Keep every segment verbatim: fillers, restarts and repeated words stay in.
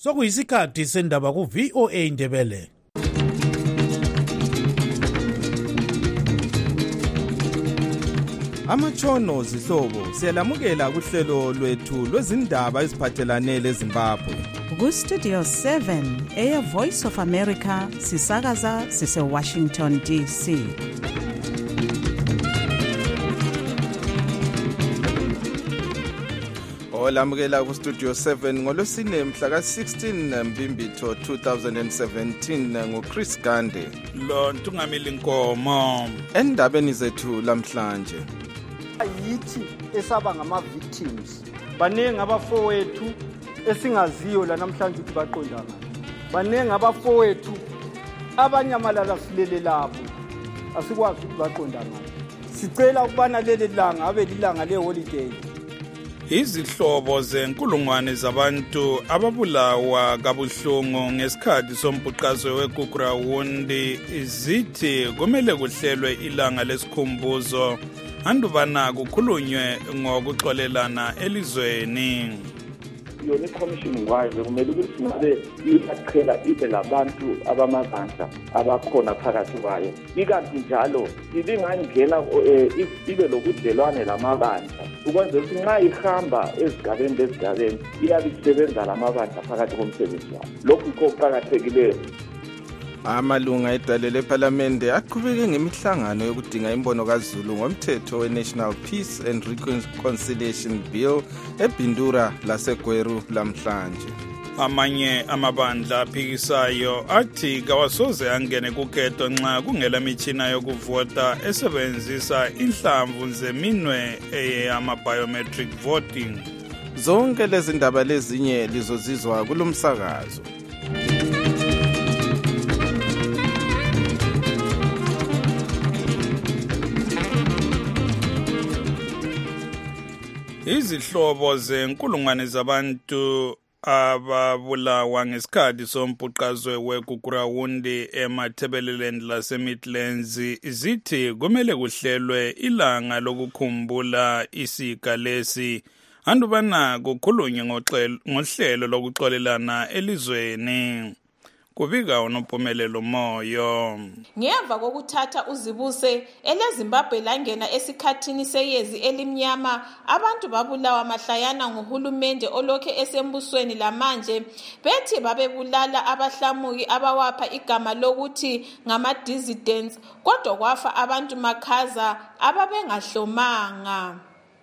Sokuyisikhathi sendaba ku V O A Ndebele. Amatshono zihlobo siyalamukela kuhlelo lwethu lwezindaba eziphathelane leZimbabwe. Ku Studio seven, Air Voice of America, sisakaza sise Washington D C. Olamukela ku Studio seven ngolosine mhla ka sixteen Mbimbitho two thousand seventeen nguChris Gande. Lo Ntungamili Nkomo. Endabeni zethu lamhlanje. Yithi esaba ngama victims. Banenge abafowethu esingaziyo la namhlanje ukuthi baqondana. Banenge abafowethu abanyamalala silele lapho. Asikwazi ukuthi baqondana. Sicela ukubana leli langa abe lilanga leholiday. Izihlobo zenkulungwane zabantu ababulawa kabuhlungu ngesikhathi sombhuqazwe weGugurawundi zithi kumele kuhlelwe ilanga lesikhumbuzo andubana kukhulunywe ngokuxolelana elizweni. Yona iCommission ngwayo kumele ukuthi ngabe iyaqhela ibe labantu abamazandla abakhona phakathi kwayo. Ikanti njalo ibingangena ibe lokudlelwane lamabandla ukwenza ukuthi nxa ihamba ezigabeni lezigabeni iyabe isebenza lamabandla phakathi komsebenzi wayo. Lokhu kuqakathekileyo. Amalunga edale leParliament aqhubeke ngemihlangano yokudinga imbono kaZulu ngomthetho weNational Peace and Reconciliation Bill eBindura laseGweru lamhlanje. Amanye amabandla aphikisayo athi kawasoze angene kukhetho nxa kungela mitshina yokuvota esebenzisa inhlamvu zeminwe eyama-biometric voting. Zonke lezi ndaba lezinye lizozizwa kulomsakazo. Izihlobo zenkulungwane zabantu ababulawa ngesikhathi sombhuqazwe weGugurawundi eMatabeleland laseMidlands zithi kumele kuhlelwe ilanga lokukhumbula isiga lesi andubana kukhulunywe ngohlelo lokuxolelana elizweni. Kubika uNompumelelo Moyo. Ngemva kokuthatha uzibuse eleZimbabwe langena esikhathini seyezi elimnyama, abantu babulawa mahlayana nguhulumende olokhe esembusweni lamanje bethi babebulala abahlamuki abawapha igama lokuthi ngama-dissidents, kodwa kwafa abantu makhaza ababengahlomanga.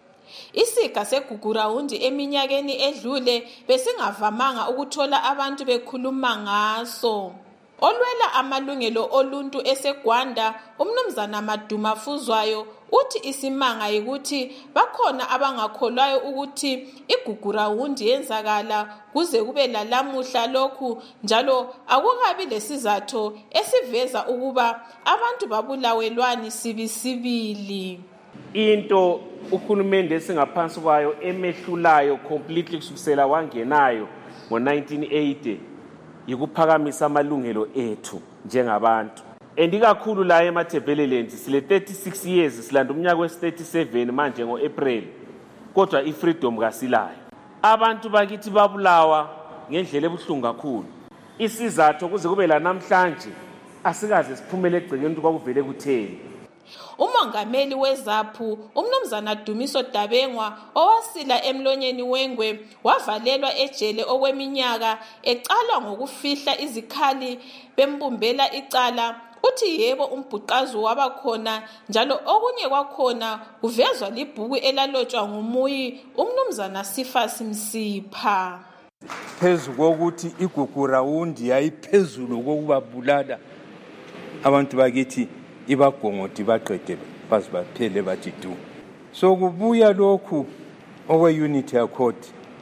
Isiga seGugurawundi eminyakeni edlule besingavamanga ukuthola abantu bekhuluma ngaso. Olwela amalungelo oluntu eseGwanda, umnumzana Maduma Fuzwayo, uthi isimanga yikuthi bakhona abangakholwayo ukuthi iGugurawundi yenzakala kuze kube lalamuhla lokhu, njalo akukabi lesizatho esiveza ukuba abantu babulawelwani sibisibili. Into uhulumende esingaphansi kwayo emehlulayo completely kusukela wangenayo ngo nineteen eighty yikuphakamisa amalungelo ethu njengabantu. Endikakhulu la eMatabeleland sile thirty-six years silanda umnyaka wes thirty-seven manje ngoApril, kodwa ifreedom kasilayo. Abantu bakithi babulawa ngendlela ebuhlungu kakhulu. Isizathu kuze kube la namhlanje asikaze siphumele egcekeni ukuthi kwakuvele kutheni. Umongameli weZAPHU umnumzana Dumiso Dabengwa owasila emlonyeni wengwe wavalelwa ejele okweminyaka ecalwa ngokufihla izikhali bembumbela icala. Uthi yebo umbhuqazo wabakhona, njalo okunye kwakhona kuvezwa libhuku elalotshwa ngumuyi umnumzana Sifasi Msipha. Phezu kokuthi iGugurawundi yayiphezulu kokubabulala abantu bakithi ibagongoti baqede baze baphele bathi du. So kubuya lokhu okwe unity accord,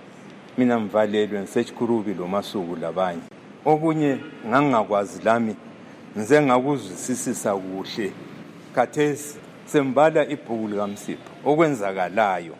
mina mvalelwe ngisechikurubi lo masuku labanye. Okunye ngangakwazi lami ngize ngakuzwisisisa kuhle. Khathesi sembala ibhuku likaMsipho okwenzakalayo,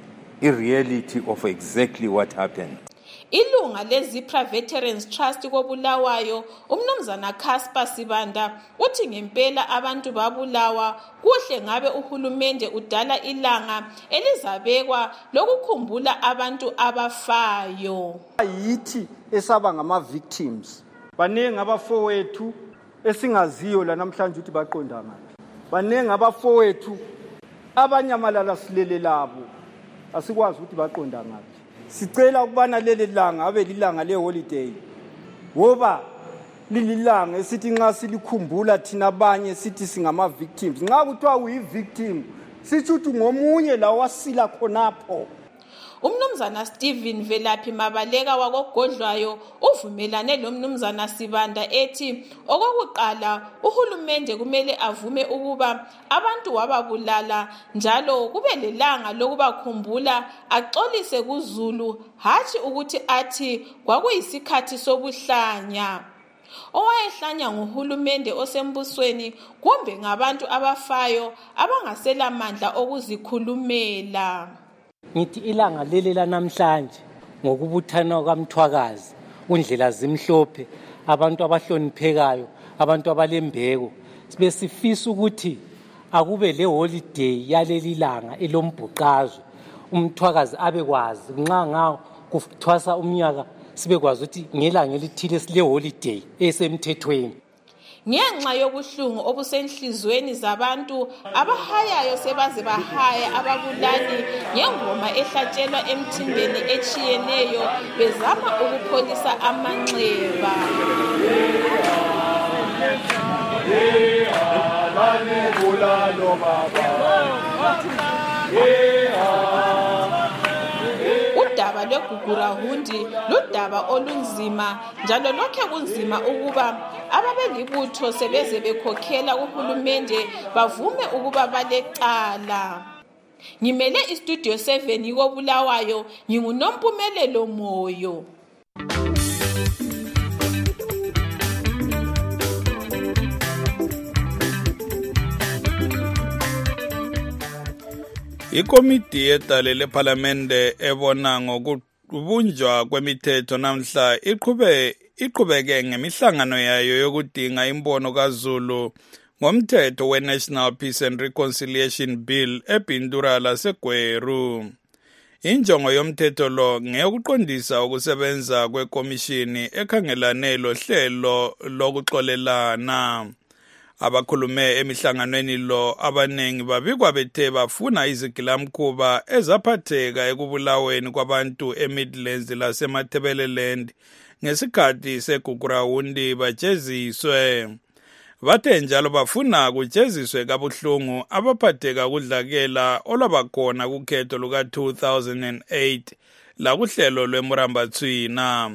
i-reality of exactly what happened. Ilunga leZipra Veterans Trust kobulawayo umnumzana Casper Sibanda uthi ngempela abantu babulawa kuhle ngabe uhulumende udala ilanga elizabekwa lokukhumbula abantu abafayo. Yithi esaba ngama-victims. Baningi abafowethu esingaziyo la namhlanje ukuthi baqonda ngaphi. Baningi abafowethu abanyamalala silele labo asikwazi ukuthi baqonda ngaphi. Sicela ukubana leli langa abe lilanga le-holiday ngoba lililanga esithi nxa silikhumbula thina abanye sithi singama-victims. Nxa kuthiwa uyi-victim sithi ukuthi ngomunye la wasila khonapho. Umnumzana Stephen Velaphi Mabaleka wakogodlwayo uvumelane lo mnumzana Sibanda ethi okokuqala uhulumende kumele avume ukuba abantu wababulala njalo kube lelanga lokubakhumbula axolise kuZulu hathi ukuthi athi kwakuyisikhathi sobuhlanya. Owayehlanya nguhulumende osembusweni kumbe ngabantu abafayo abangasela mandla okuzikhulumela. Ngithi ilanga leli lanamhlanje ngokubuthana kwaMthwakazi undlela zimhlophe abantu abahloniphekayo abantu abalembeko sibe sifisa ukuthi akube le holiday yaleli langa elombhuqazwe uMthwakazi abekwazi nxa ngawo kuthwasa umnyaka sibekwazi ukuthi ngelanga elithile sile holiday esemthethweni. Ngenxa yobuhlungu obusenhlizweni zabantu abahayayo sebaze bahaya ababulali ngengoma ehlatshelwa emthimbeni echiyeneyo bezama ukupholisa amanxeba. Udaba lweGugurahundi ludaba olunzima njalo lokhe kunzima ukuba ababelibutho sebeze bekhokhela uhulumende bavume ukuba balecala. Ngimele istudio seven yikoBulawayo nginguNompumelelo Moyo. Ikomiti yedale lePhalamende ebona ngokubunjwa kwemithetho namhla iqhube iqhubeke ngemihlangano yayo yokudinga imbono kaZulu ngomthetho we-National Peace and Reconciliation Bill eBindura laseGweru. Injongo yomthetho lo ngeyokuqondisa ukusebenza kwekomishini ekhangelane lohlelo lokuxolelana. Abakhulume emihlanganweni lo abanengi babikwa bethe bafuna izigilamkhuba ezaphatheka ekubulaweni kwabantu eMidlands lasemaThebeleland ngesikhathi seGugurahundi bajeziswe. Bathe njalo bafuna kujeziswe kabuhlungu abaphatheka kudlakela olwabakhona kukhetho luka two thousand eight la kuhlelo lweMurambatswina.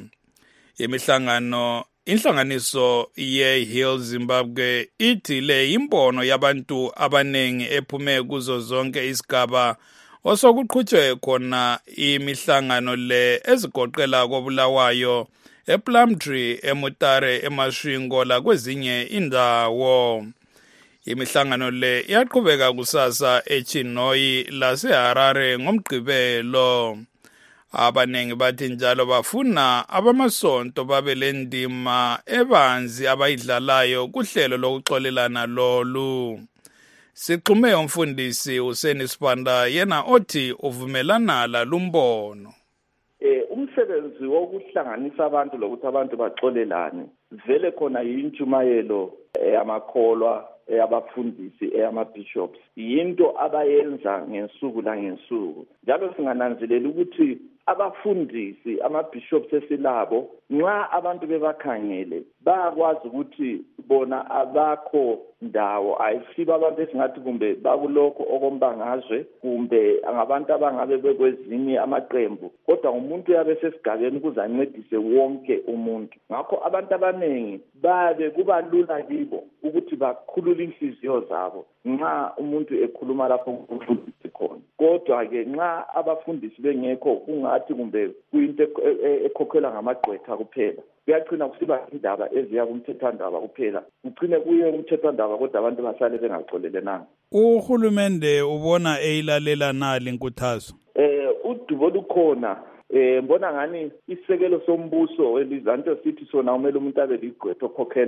Imihlangano Inhlanganiso ye-Heal Zimbabwe ithi le imbono yabantu abanengi ephume kuzo zonke isigaba osokuqhutshwe khona imihlangano le ezigoqela koBulawayo, ePlumtree, eMutare, eMashwingo la kwezinye indawo. Imihlangano le yaqhubeka kusasa eChinoyi laseHarare ngomgqibelo. Abanengi bathi njalo bafuna abamasonto babelendima ebanzi abayidlalayo kuhlelo lokuxolelana lolu. Sixhume umfundisi uSeni Sibanda yena othi uvumelana lalumbono. Eh umsebenzi wokuhlanganisa abantu lokuthi abantu baxolelane vele khona yintshumayelo eyamakholwa eyabafundisi eyamabishops yinto abayenza ngensuku la ngensuku njalo singananzelela ukuthi abafundisi amabishops esilabo nxa abantu bebakhangele bayakwazi ukuthi bona abakho ndawo ayisiba abantu esingathi kumbe bakulokho okombangazwe kumbe ngabantu abangabe bekwezinye amaqembu kodwa umuntu yabe sesigabeni ukuzancedise wonke umuntu. Ngakho abantu abanengi babe kubalula kibo ukuthi bakhulule inhliziyo zabo nxa umuntu ekhuluma lapho umfundisi khona. Kodwa ke nxa abafundisi bengekho kungathi kumbe kuyinto ekhokhela ngamagqwetha kuphela kuyagcina kusiba indaba eziya kumthethwandaba kuphela ugcine kuye kumthethwandaba kodwa abantu basale bengaxolelenanga. Uhulumende ubona eyilalela nali inkuthazo eh udubo lukhona eh mbona ngani isekelo sombuso elizanto sithi sona umele umuntu abe ligqwetha okhokhela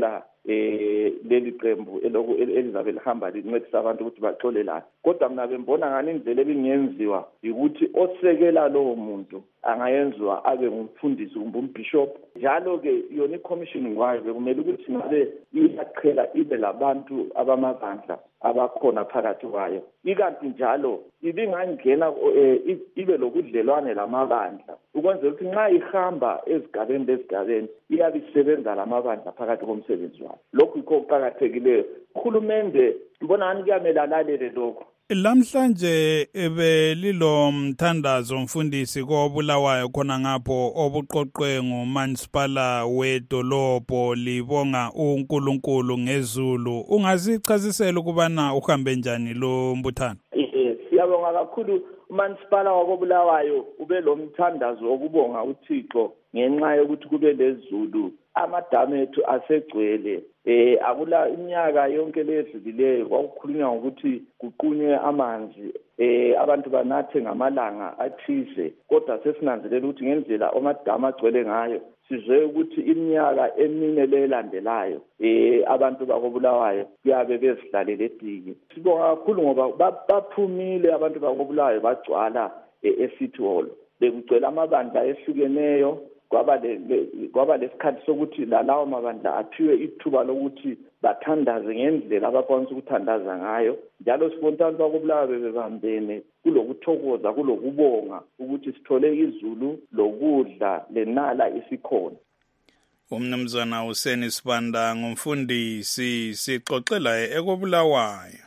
eh leli qembu eloku elizabe lihamba lincedisa abantu ukuthi baxolelane. Kodwa mina bembona ngani indlela ebingenziwa ukuthi osekela lowo muntu angayenziwa abe ngumfundisi kumbe umbishop. Njalo ke yona iCommission ngwayo bekumele ukuthi ngabe iyaqhela ibe labantu abamabandla abakhona phakathi kwayo. Ikanti njalo ibingangena ibe lokudlelwane lamabandla ukwenzela ukuthi nxa ihamba ezigabeni lezigabeni iyabe isebenza lamabandla phakathi komsebenzi wayo. Lokhu yikho kuqakathekileyo. Uhulumende mbona ngani kuyamela alalele lokho. Lamhlanje ebe lilo mthandazo mfundisi koBulawayo khona ngapho obuqoqwe ngumansipala wedolobho libonga uNkulunkulu ngezulu. Ungasichazisela ukubana uhambe njani lo mbuthano? Eh siyabonga kakhulu umansipala wakoBulawayo ube lo mthandazo okubonga uThixo ngenxa yokuthi kube lezulu. Amadamu ethu asegcwele. Eh akula iminyaka yonke ledlulileyo kwakukhulunywa ukuthi kuqunywe amanzi eh abantu banathe ngamalanga athize, kodwa sesinanzelela ukuthi ngendlela amadamu agcwele ngayo sizwe ukuthi iminyaka emine lelandelayo eh abantu bakoBulawayo kuyabe bezidlalele ediki. Sibonga kakhulu ngoba baphumile abantu bakoBulawayo bagcwala eCity Hall. Bekugcwele amabandla ehlukeneyo. Kwaba le kwaba lesikhathi sokuthi lawo mabandla aphiwe ithuba lokuthi bathandaze ngendlela abakwanisa ukuthandaza ngayo. Njalo spontaneous bakoBulawayo bebambene kulokuthokoza kulokubonga ukuthi sithole izulu lokudla lenala isikhona. Umnumzana uSeni Sibanda ngumfundisi sixoxela ekoBulawayo.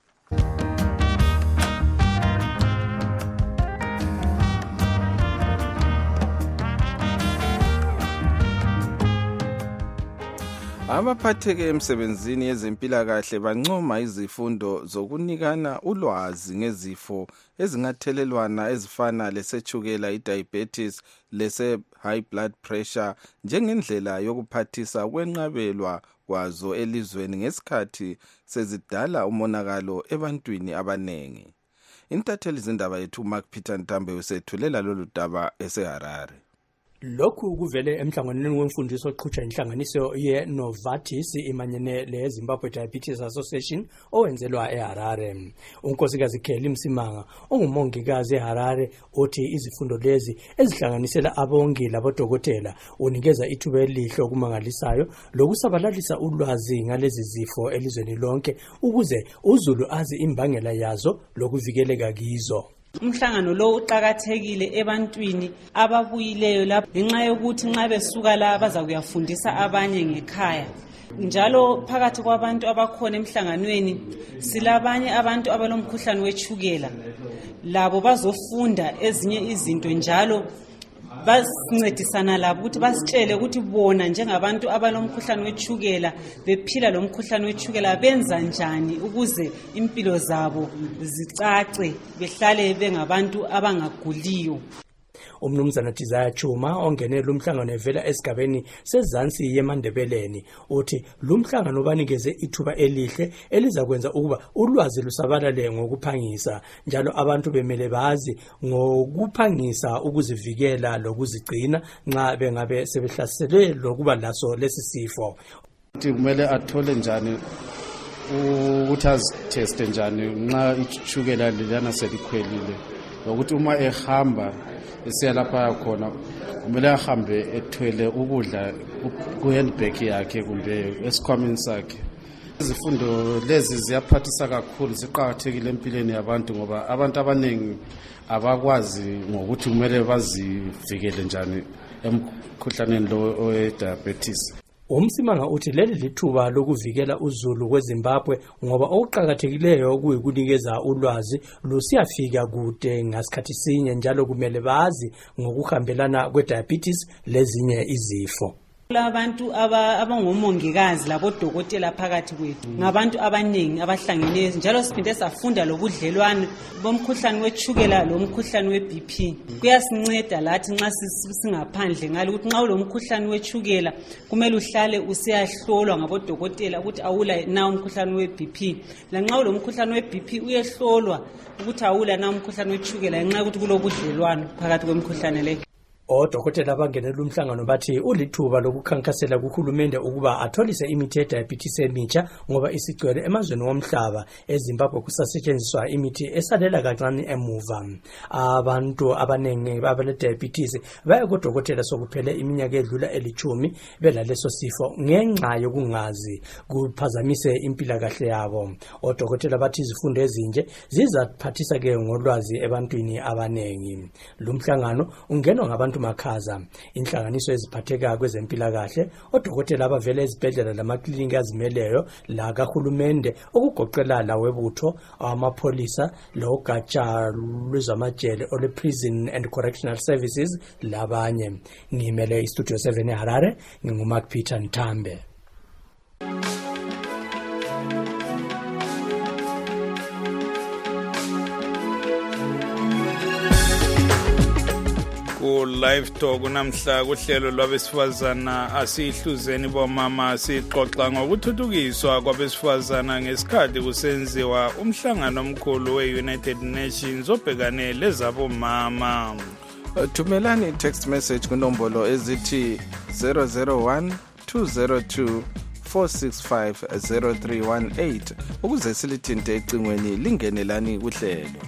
Abaphatheke emsebenzini yezempilakahle bancoma izifundo zokunikana ulwazi ngezifo ezingathelelwana ezifana lesethukela, idiabetes, lese high blood pressure njengendlela yokuphathisa kwenqabelwa kwazo elizweni ngesikhathi sezidala umonakalo ebantwini abanengi. Intatheli zindaba yethu Mark Peter Ntambe usethulela lolu daba eseHarare. Lokhu kuvele emhlanganweni wemfundiso oqhutshwa inhlanganiso ye-Novartis imanyene le-Zimbabwe Diabetes Association owenzelwa eHarare. Unkosikazi Kelly Msimanga ongumongikazi eHarare uthi izifundo lezi ezihlanganisela abongi labodokotela unikeza ithuba elihle okumangalisayo lokusabalalisa ulwazi ngalezi zifo elizweni lonke ukuze uzulu azi imbangela yazo lokuvikeleka kizo. Umhlangano lo uqhakathekile ebantwini ababuyileyo lapho ngenxa yokuthi nxa besuka la baza kuyafundisa abanye ngekhaya. Njalo phakathi kwabantu abakhona emhlanganweni silabanye abantu abalomkhuhlane wechukela. Labo bazofunda ezinye izinto njalo basincedisana labo ukuthi basitshele ukuthi bona njengabantu abalomkhuhlane wechukela bephila lomkhuhlane wechukela benza njani ukuze impilo zabo zicace behlale bengabantu abangaguliyo. Umnumzana Desire Chuma ongenela umhlangano evela esigabeni sezansi yeMandebeleni uthi lumhlangano banikeze ithuba elihle elizakwenza ukuba ulwazi lusabalale ngokuphangisa njalo abantu bemele bazi ngokuphangisa ukuzivikela lokuzigcina nxa bengabe sebehlaselwe lokuba laso lesi sifo. Kumele athole njani ukuthi aziteste njani nxa ichukela lelana selikhwelile ukuthi uma ehamba esiya lapha khona kumele ahambe ethwele ukudla ku-handbag yakhe kumbe esikhwameni sakhe. Izifundo lezi ziyaphathisa kakhulu ziqakathekile empilweni yabantu ngoba abantu abaningi abakwazi ngokuthi kumele bazivikele njani emkhuhlaneni lo we-diabetes. Umsimanga uthi leli lithuba lokuvikela uzulu kweZimbabwe ngoba okuqhakathekileyo kuyikunikeza ulwazi lusiyafika kude ngasikhathi sinye njalo kumele bazi ngokuhambelana kwe-diabetes lezinye izifo. Abantu abangomongikazi labodokotela phakathi kwethu ngabantu abaningi abahlangene njalo siphinde safunda lobudlelwano bomkhuhlane wechukela lomkhuhlane we-B P. Kuyasinceda lathi nxa singaphandle ngalo ukuthi nxa ulomkhuhlane wechukela kumele uhlale usiyahlolwa ngabodokotela ukuthi awula na umkhuhlane we-B P. La nxa ulomkhuhlane we-B P uyehlolwa ukuthi awula na umkhuhlane wechukela ngenxa ukuthi kulobudlelwano phakathi kwemkhuhlane le. Odokotela abangenela umhlangano bathi ulithuba lokukhankasela kuhulumende ukuba atholise imithi ye-diabetes emitsha ngoba isigcwele emazweni womhlaba. eZimbabwe kusasetshenziswa imithi esalela kancane emuva. Abantu abanengi abale-diabetes baya kudokotela sokuphele iminyaka edlula elithumi belaleso sifo ngenxa yokungazi kuphazamise impilakahle yabo. Odokotela bathi izifundo ezinje zizaphathisa ke ngolwazi ebantwini abanengi. Lumhlangano ungenwa ngabantu makhaza. Inhlanganiso eziphatheka kwezempilakahle, odokotela abavela ezibhedlela lamaklinika azimeleyo la kahulumende okugoqela lawebutho amapholisa logatsha lwezamajele ole Prison and Correctional Services labanye. Ngimele iStudio seven eHarare, nginguMark Peter Ntambe. Ku live talk namhla kuhlelo lwabesifazana asihluzeni bomama sixoxa ngokuthuthukiswa kwabesifazana ngesikhathi kusenziwa umhlangano omkhulu we-United Nations obhekane lezabo mama. Thumelani text message kunombolo ezithi zero zero one two zero two four six five zero three one eight ukuze silithinte ecingweni lingenelani kuhlelo.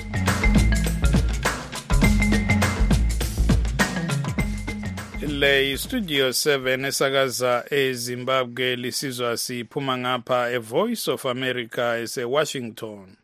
Le Studio seven esakaza eZimbabwe lisizwa siphuma ngapha e Voice of America ese Washington.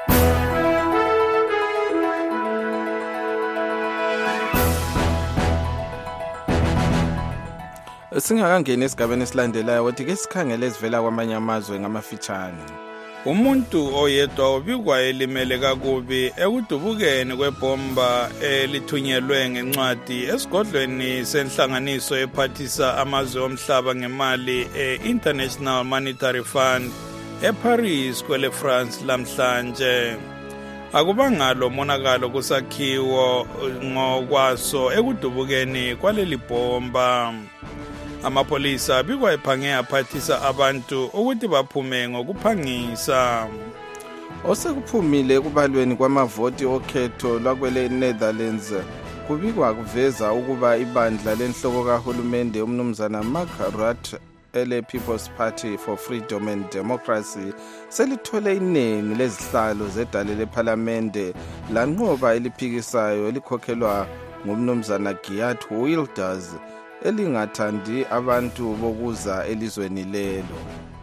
Singakangena esigabeni esilandelayo wathi ke sikhangele esivela kwamanye amazwe ngamafitshane. Umuntu oyedwa obikwa elimele kakubi ekudubukeni kwebomba elithunyelwe ngencwadi esigodlweni senhlanganiso ephathisa amazwe omhlaba ngemali e-International Monetary Fund eParis kwele France lamhlanje. Akubangalo monakalo kusakhiwo ngokwaso ekudubukeni kwaleli bomba. Amapolisa bikwa ephange aphathisa abantu ukuthi baphume ngokuphangisa. Osekuphumile kubalweni kwamavoti okhetho lwakwele Netherlands kubikwa kuveza ukuba ibandla lenhloko kahulumende umnumzana Mark Rutte ele People's Party for Freedom and Democracy selithole iningi lezihlalo zedale leParliamente lanqoba eliphikisayo elikhokhelwa ngumnumzana Geert Wilders elingathandi abantu bokuza elizweni lelo.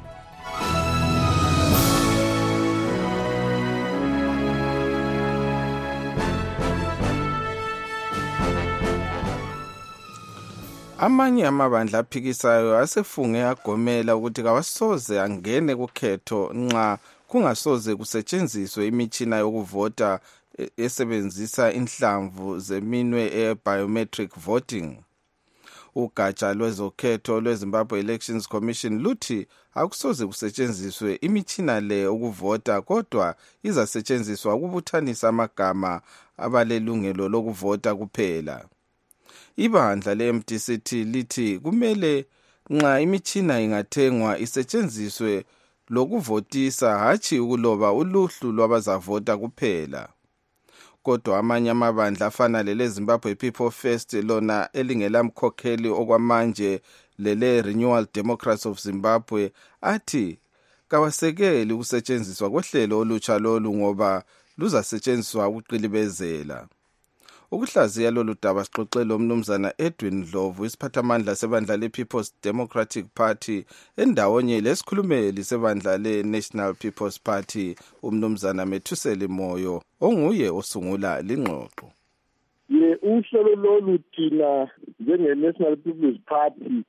Amanye amabandla aphikisayo asefunge agomela ukuthi kawasoze angene kukhetho nxa kungasoze kusetshenziswe imitshina yokuvota esebenzisa inhlamvu zeminwe e-biometric voting. Ugatsha lwezokhetho lweZimbabwe Elections Commission luthi akusoze kusetshenziswe imitshina le ukuvota kodwa izasetshenziswa ukubuthanisa amagama abalelungelo lokuvota kuphela. Ibandla le-M D C T lithi kumele nxa imitshina ingathengwa isetshenziswe lokuvotisa hatshi ukuloba uluhlu lwabazavota kuphela. Kodwa amanye amabandla afana lele Zimbabwe People First lona elingelamkhokheli okwamanje lele Renewal Democracy of Zimbabwe athi kawasekeli ukusetshenziswa kohlelo olutsha lolu ngoba luzasetshenziswa ukuqilibezela. Ukuhlaziya lolu daba sixoxele umnumzana Edwin Ndlovu isiphathamandla sebandla le-People's Democratic Party endawonye lesikhulumeli sebandla le-National People's Party umnumzana Methuseli Moyo onguye osungula lingxoxo. Ye uhlelo lolu thina njenge-National People's Party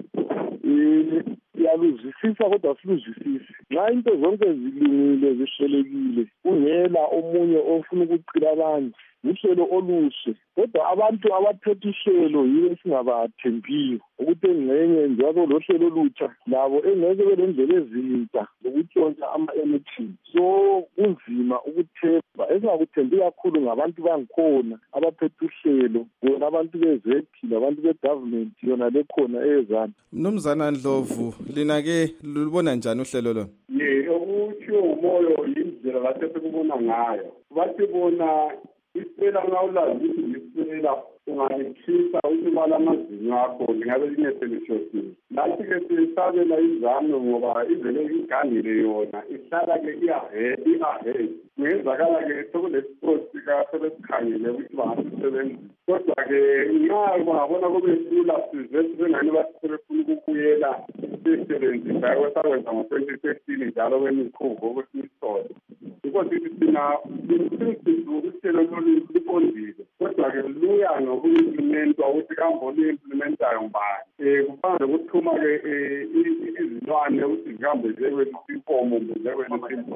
siyaluzwisisa kodwa siluzwisisi. Nxa into zonke zilungile zihlelekile kungela omunye ofuna ukucila abanye uhlelo oluhle kodwa abantu abaphethe uhlelo yibo esingabathembiyo ukuthi engxenye njalo lo hlelo olutsha labo engeke belendlela ezintsha zokutshontsha ama-elections. So kunzima ukuthemba, esingakuthembi kakhulu ngabantu bangikhona abaphethe uhlelo bona abantu bezethi labantu begovernment yona lekhona eyezana. Mnumzana Ndlovu lina-ke lulubona njani uhlelo lo? Ye okutshiwo umoyo yindlela lathi esikubona ngayo bathi bona isipela ngawulazi ukuthi isipela ungayikhipha ukubala amazinyo akho lingabe lineselishosini. Lathi-ke sisabela izame ngoba ivele igangile yona ihlala-ke i-ahead. Kungenzakala-ke sekulesipoti kasebesikhangele ukuthi bangasisebenzisa. Kodwa-ke nxa bangabona kubesula size sibengani bathi sebefuna ukubuyela sisebenzisa kwesakwenza ngo-twenty fifteen njalo kwemiqhubo ukuthi isisole. Because thina uhlelo lolu liqondile. Kodwa-ke luya ngoku-implementwa ukuthi kambe olu-implementayo ngubani. Um kufana nokuthuma-ke izilwane ukuthi zihambe zekwethu inkomo zekwethu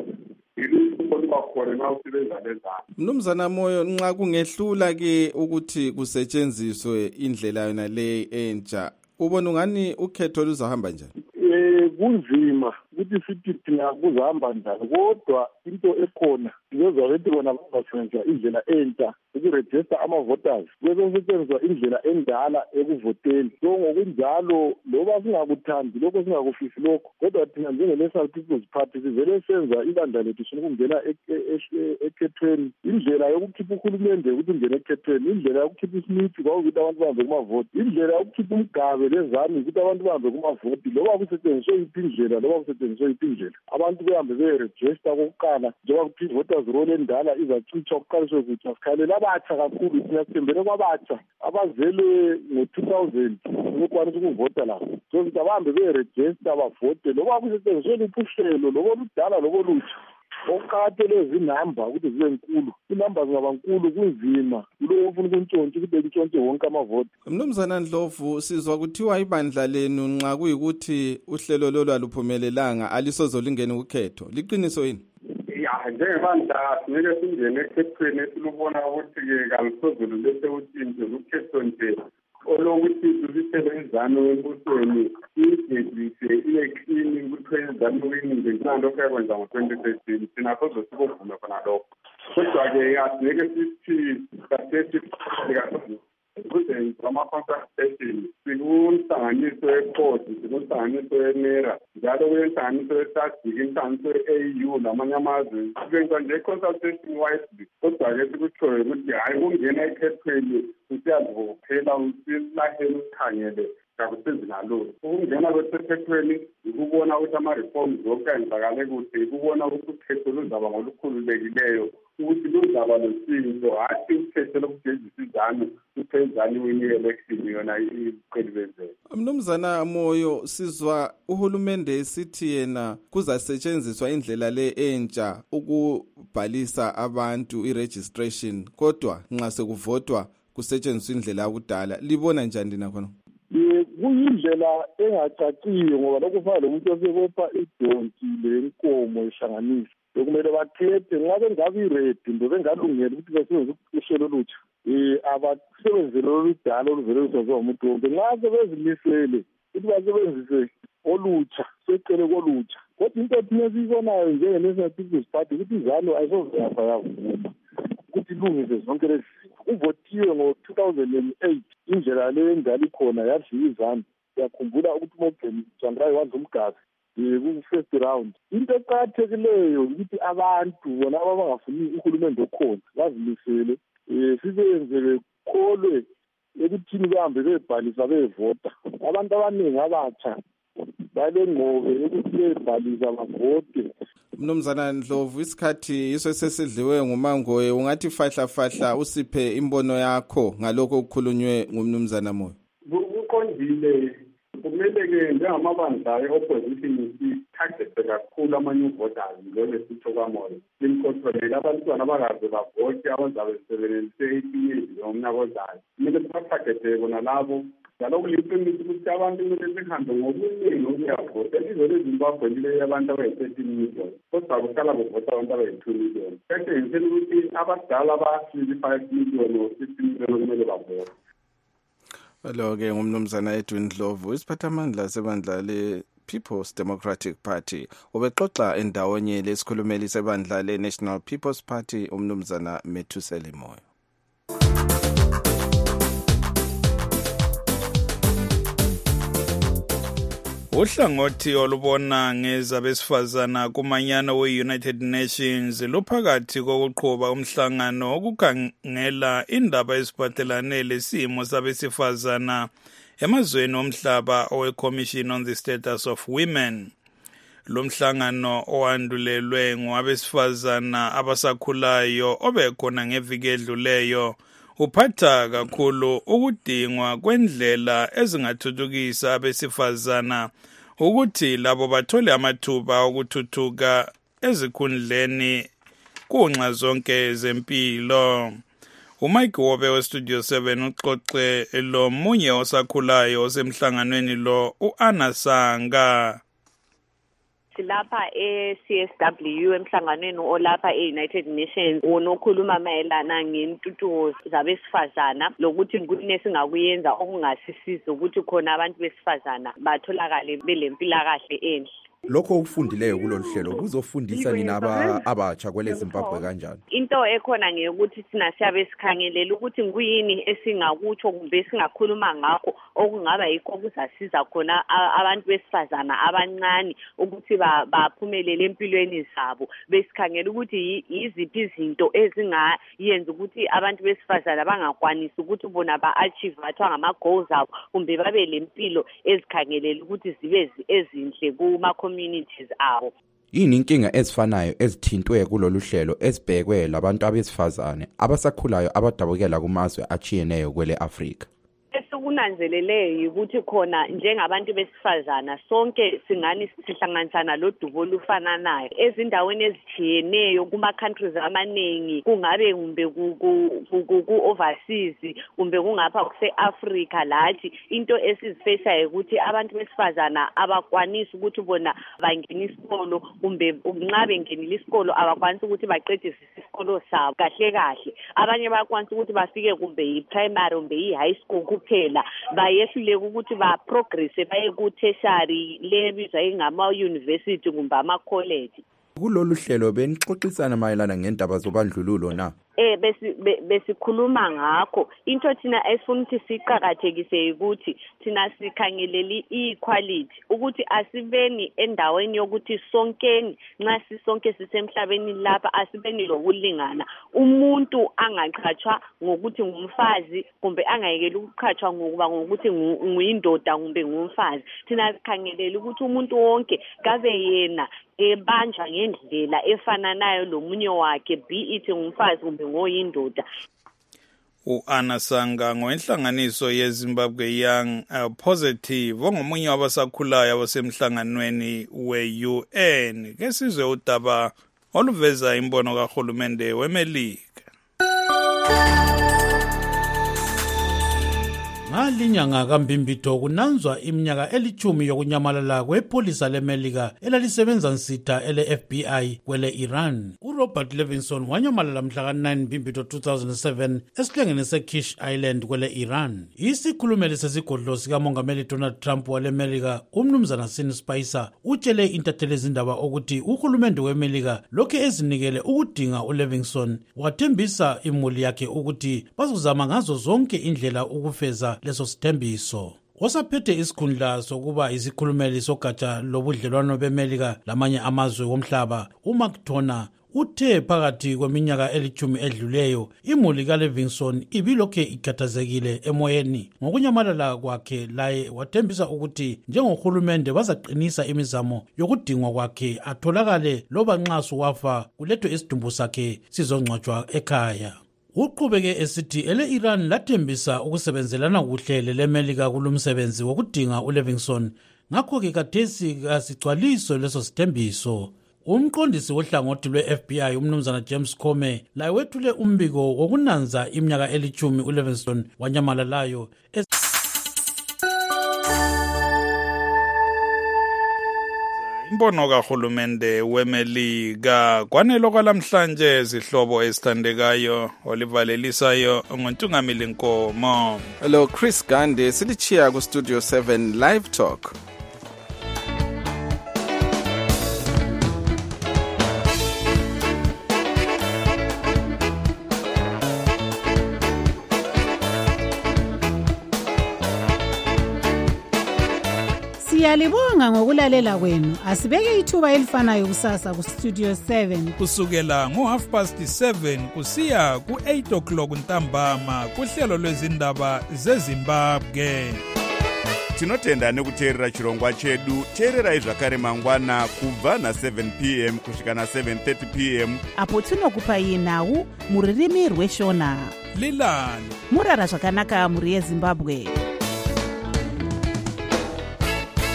Mnumzana Moyo, nxa kungehlula ke ukuthi kusetshenziswe indlela yona le entsha, ubona ngani ukhetho luzahamba njani? Eh kunzima ukuthi sithi thina kuzahamba njani, kodwa into ekhona ngezwa ukuthi bona bazasebenzisa indlela entsha ukuregister ama-voters kwezosetshenziswa indlela endala ekuvoteni. So ngokunjalo loba singakuthandi lokho singakufisi lokho, kodwa thina njenge-National People's Party sivele senza ibandla lethu sokungena ekhethweni. Indlela yokukhipha uhulumende ukuthi ungene ekhethweni, indlela yokukhipha isimithi kwawukuthi abantu bahambe kumavoti, indlela yokukhipha umgabe lezami ukuthi abantu bahambe kumavoti. Loba kusetshenziswe yiphi indlela, loba kusetshenziswe yiphi indlela, abantu behambe beregister kokuqala njengoba kuthi voters roll endala izacitshwa kuqaliswe kutsha. Sikhalela abatsha kakhulu, thina sithembele kwabatsha abazelwe ngo-two thousand ukukwanisa ukuvota lapho. So sithi abahambe beregister bavote, loba kusetshenziswe luphi uhlelo, loba oludala loba olutsha. Okuqakathele zinamba ukuthi zibe nkulu, inamba zingaba nkulu kunzima kulo ofuna ukuntshontsha ukuthi kuntshontshe wonke amavoti. Mnumzana Ndlovu, sizwa kuthiwa ibandla lenu nxa kuyikuthi uhlelo lolu aluphumelelanga alisozolingena ukhetho, liqiniso yini? Ya njengebandla singeke singene ekhethweni esilubona ukuthi-ke kalisozolo lesewutshintshe ukhetho nje olokuthi lulisebenzane wembusweni iyigedise iyeklini kuthwezane kweningi njengalokho yakwenza ngo-twenty thirteen thina soze sikuvume khona lokho. Kodwa-ke asingeke sithi kasethi ukuze ama-consultation sikunhlanganiso ekhosi, sikunhlanganiso yenera njalo kuyinhlanganiso yesadiki, inhlanganiso ye-A U namanye amazwe sibenza nje i-consultation wisely. Kodwa-ke sikutshoyo ukuthi hhayi kungena ekhethweni usiyazibophela usilahele usikhangele kakusezinalolu. Ukungena kwesekhethweni ukubona ukuthi ama-reforms okuyenzakale kuhle, ukubona ukuthi ukhetho luzaba ngolukhululekileyo, ukuthi luzaba losinzo, hathi ukhetho lokugezisa izanu uphezani wini election yona iqhelibezele. Mnumzana Moyo, sizwa uhulumende sithi yena kuzasetshenziswa indlela le entsha ukubhalisa abantu i-registration, kodwa nxa sekuvotwa kusetshenziswa indlela yakudala. Libona njani lina khona? Kuyindlela engacaciyo ngoba lokho kufana lomuntu osebopha idonki lenkomo ihlanganisa. Bekumele bakhethe nxa bengabe iredi nto bengalungela ukuthi basebenzise uhlelo olutsha. Um abasebenzele oludala oluvele lusenziwa umuntu wonke. Nxa sebezimisele ukuthi basebenzise olutsha secele kolutsha. Kodwa into thina siyibonayo njenge-National People's Party ukuthi izanu ayisoze yafa yavuma ukuthi ilungise zonke lezi zinto. Kuvotiwe ngo-two thousand and eight indlela le endala ikhona yadliwa izanu. Siyakhumbula ukuthi uMorgan Tsvangirai wadla umgazi ku-first round. Into eqakathekileyo ukuthi abantu bona abangafuni uhulumende okhona bazimisele, um sibenze bekholwe ekuthini behambe bebhalisa bevota. Abantu abaningi abatsha balengqobe ukuthi bebhalisa bavote. Mnumzana Ndlovu, isikhathi yiso sesidliwe ngumangoye, ungathi fahla fahla usiphe imbono yakho ngalokho okukhulunywe ngumnumzana Moyo. Kuqondile, kumele-ke njengamabandla e-opposition sithagethe kakhulu ama-new voters njalo sitsho kwamoyo. Simkhotholele abantwana abakaze bavote abazabe besebenzise eighteen years ngomnyaka ozayo. Kumele sibathagethe bona labo njalo kuliqiniso ukuthi abantu kumele sihambe ngobuningi ukuyavota. Ilizwe leZimbabwe lileyo abantu abayi-thirteen million, kodwa kuhlala kuvota abantu abayi-two million. Kuyathengisela ukuthi abadala abasili-five million or six million kumele bavote. Lo-ke ngumnumzana Edwin Ndlovu, isiphathamandla sebandla le-People's Democratic Party. Ubexoxa endawonye lesikhulumeli sebandla le-National People's Party, umnumzana Methuseli Moyo. Uhlangothi olubona ngezabesifazana kumanyano we-United Nations luphakathi kokuqhuba umhlangano wokukhangela indaba eziphathelane lesimo sabesifazana emazweni omhlaba owe-Commission on the Status of Women. Lo mhlangano owandulelwe ngwabesifazana abasakhulayo obekhona ngeviki edluleyo uphatha kakhulu ukudingwa kwendlela ezingathuthukisa abesifazana ukuthi labo bathole amathuba okuthuthuka ezikhundleni kunxa zonke zempilo. uMike Wobe weStudio seven uxoxe lo munye osakhulayo osemhlanganweni lo uAnna Sanga. Lapha e-C S W emhlanganweni olapha e-United Nations unokhuluma mayelana ngentuthuko zabesifazana lokuthi kune singakuyenza okungasisiza ukuthi khona abantu besifazana batholakale belempilakahle enhle. Lokho okufundileyo kulolu hlelo kuzofundisa nina aba abatsha kwele Zimbabwe kanjani? Into ekhona ngeyokuthi sina siyabe sikhangelela ukuthi nguyini esingakutsho kumbe singakhuluma ngakho okungaba yikho kuzasiza khona abantu besifazana abancane ukuthi baphumelele empilweni zabo. Besikhangela ukuthi yiziphi izinto ezingayenza ukuthi abantu besifazana bangakwanisi ukuthi bona ba-achieve bathwa ngama-goals abo kumbe babe lempilo ezikhangelela ukuthi zibe ezinhle kuma communities abo. Yini inkinga ezifanayo ezithintwe kulolu hlelo ezibhekwe labantu abesifazane abasakhulayo abadabukela kumazwe achiyeneyo kwele Afrika? Esukunanzeleleyo ukuthi khona njengabantu besifazana sonke singani sihlanganisana lo dubo lufananayo ezindaweni ezithiyeneyo kuma countries amaningi kungabe kumbe ku overseas kumbe kungapha kuse Africa lathi into esizifesa ukuthi abantu besifazana abakwanisi ukuthi bona bangena isikolo kumbe nxa bengenile isikolo abakwanisi ukuthi baqedise isikolo sabo kahle kahle. Abanye bakwanisa ukuthi bafike kumbe yi primary kumbe yi high school kuphela bayehluleka ukuthi ba progress baye ku tertiary lebizwa ingama university kumbe ama college. Kulolu hlelo benixoxisana mayelana ngendaba zobandlululo na? Eh besi besikhuluma ngakho into thina esifuna ukuthi siqhakathekise ukuthi thina sikhangeleli equality ukuthi asibeni endaweni yokuthi sonkeni nxa sisonke sisemhlabeni lapha asibeni lokulingana. Umuntu angaqhatshwa ngokuthi ngumfazi kumbe angayekeli ukuqhatshwa ngokuba ngokuthi nguyindoda kumbe ngumfazi. Thina sikhangeleli ukuthi umuntu wonke kabe yena ebanjwa ngendlela efananayo lomunye wakhe be it ngumfazi kumbe ngoyindoda. uAnna Sanga ngoenhlanganiso yeZimbabwe Young uh, Positive ongomunye wabasakhulayo abasemhlanganweni we-U N. Ke sizwe udaba oluveza imbono kahulumende weMelika. Ngalinyanga kaMbimbito kunanzwa iminyaka elithumi yokunyamalala kwepolisa leMelika elalisebenza nsitha ele F B I kwele Iran. uRobert Levinson wanyamalala mhla ka nine Mbimbito two thousand seven esihlengeni seKish Island kwele Iran. Isikhulumeli sesigodlo sikamongameli Donald Trump waleMelika umnumzana Sean Spicer utshele intatheli ezindaba ukuthi uhulumende weMelika lokho ezinikele ukudinga uLevinson wathembisa imuli yakhe ukuthi bazozama ngazo zonke indlela ukufeza leso sithembiso. Osaphethe isikhundla sokuba isikhulumeli sogatsha lobudlelwano beMelika lamanye amazwe womhlaba uMark Toner uthe phakathi kweminyaka elithumi edluleyo imuli kaLevinson ibilokhe ikhathazekile emoyeni ngokunyamalala kwakhe. Laye wathembisa ukuthi njengohulumende bazaqinisa imizamo yokudingwa kwakhe atholakale loba nxa suwafa kulethwe isidumbu sakhe sizongcwatshwa ekhaya. Uqhubeke esithi ele Iran lathembisa ukusebenzelana kuhle leMelika kulumsebenzi wokudinga uLevinson ngakho ke kathesi kasigcwaliso leso sithembiso. Umqondisi wohlangothi lwe-F B I umnumzana James Comey laye wethule umbiko wokunanza iminyaka elithumi uLevinson wanyamalalayo. Imbono kahulumende weMelika kwanelo kwalamhlanje izihlobo ezithandekayo olivalelisayo ngontungamili Nkomo. Hello Chris Gande silichiya ku Studio seven Live Talk. Siyalibonga ngokulalela kwenu. Asibeke ithuba elifanayo kusasa ku Studio seven. Kusukela ngo half past seven kusiya ku eight o'clock ntambama kuhlelo lwezindaba zeZimbabwe. Tinotenda nekuteerera chirongwa chedu. Teererai zvakare mangwana kubva na seven p m kusvika na seven thirty p m apo tinokupai nhau muririmi rweshona. Lilani Murara zvakanaka muri yeZimbabwe.